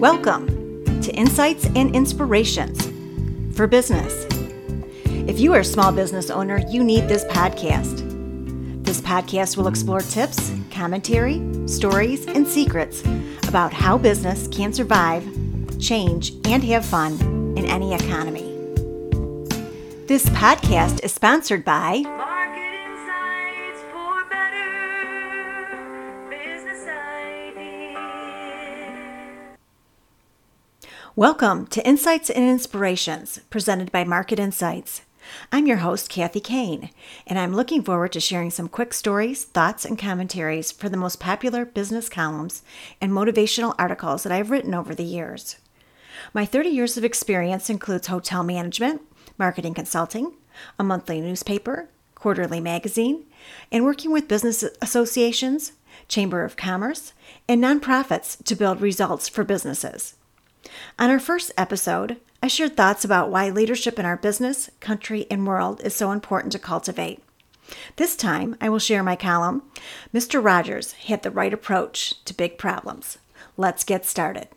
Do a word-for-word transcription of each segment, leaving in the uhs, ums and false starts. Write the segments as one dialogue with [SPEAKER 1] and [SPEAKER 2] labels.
[SPEAKER 1] Welcome to Insights and Inspirations for Business. If you are a small business owner, you need this podcast. This podcast will explore tips, commentary, stories, and secrets about how business can survive, change, and have fun in any economy. This podcast is sponsored by
[SPEAKER 2] Market Insights for Better Business Ideas.
[SPEAKER 1] Welcome to Insights and Inspirations, presented by Market Insights. I'm your host, Kathy Kane, and I'm looking forward to sharing some quick stories, thoughts, and commentaries for the most popular business columns and motivational articles that I've written over the years. My thirty years of experience includes hotel management, marketing consulting, a monthly newspaper, quarterly magazine, and working with business associations, chamber of commerce, and nonprofits to build results for businesses. On our first episode, I shared thoughts about why leadership in our business, country, and world is so important to cultivate. This time, I will share my column, Mister Rogers Had the Right Approach to Big Problems. Let's get started.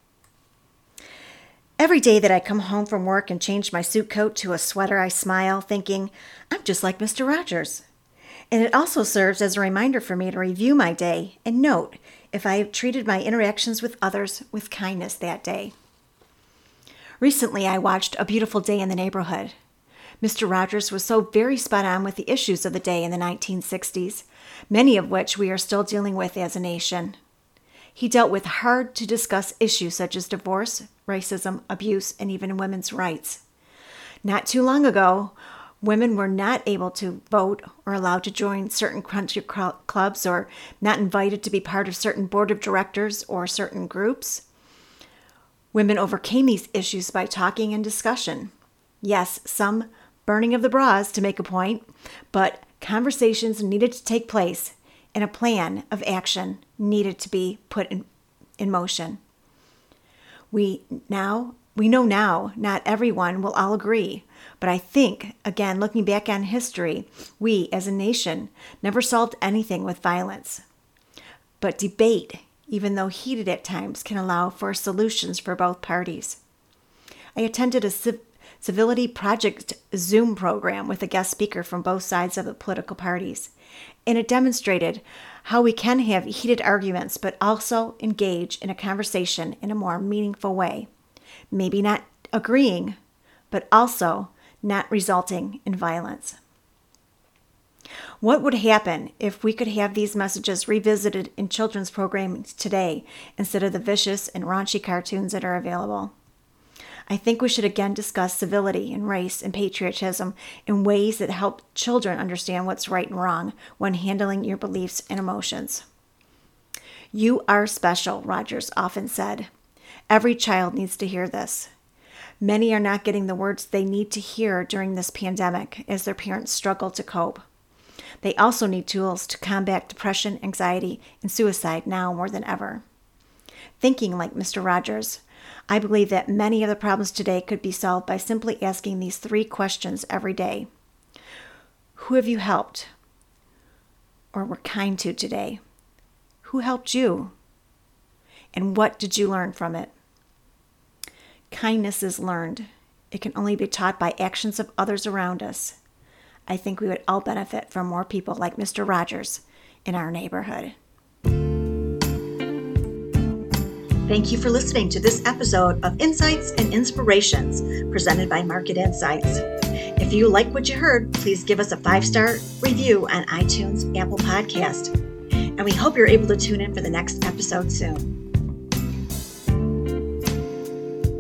[SPEAKER 1] Every day that I come home from work and change my suit coat to a sweater, I smile, thinking, I'm just like Mister Rogers. And it also serves as a reminder for me to review my day and note if I have treated my interactions with others with kindness that day. Recently, I watched A Beautiful Day in the Neighborhood. Mister Rogers was so very spot on with the issues of the day in the nineteen sixties, many of which we are still dealing with as a nation. He dealt with hard-to-discuss issues such as divorce, racism, abuse, and even women's rights. Not too long ago, women were not able to vote or allowed to join certain country clubs or not invited to be part of certain board of directors or certain groups. Women overcame these issues by talking and discussion. Yes, some burning of the bras to make a point, but conversations needed to take place and a plan of action needed to be put in, in motion. We now we know now not everyone will all agree, but I think, again, looking back on history, we as a nation never solved anything with violence. But debate, even though heated at times, can allow for solutions for both parties. I attended a civ- Civility Project Zoom program with a guest speaker from both sides of the political parties, and it demonstrated how we can have heated arguments but also engage in a conversation in a more meaningful way. Maybe not agreeing, but also not resulting in violence. What would happen if we could have these messages revisited in children's programming today instead of the vicious and raunchy cartoons that are available? I think we should again discuss civility and race and patriotism in ways that help children understand what's right and wrong when handling your beliefs and emotions. You are special, Rogers often said. Every child needs to hear this. Many are not getting the words they need to hear during this pandemic as their parents struggle to cope. They also need tools to combat depression, anxiety, and suicide now more than ever. Thinking like Mister Rogers, I believe that many of the problems today could be solved by simply asking these three questions every day. Who have you helped or were kind to today? Who helped you? And what did you learn from it? Kindness is learned. It can only be taught by actions of others around us. I think we would all benefit from more people like Mister Rogers in our neighborhood. Thank you for listening to this episode of Insights and Inspirations presented by Market Insights. If you like what you heard, please give us a five-star review on iTunes, Apple Podcast. And we hope you're able to tune in for the next episode soon.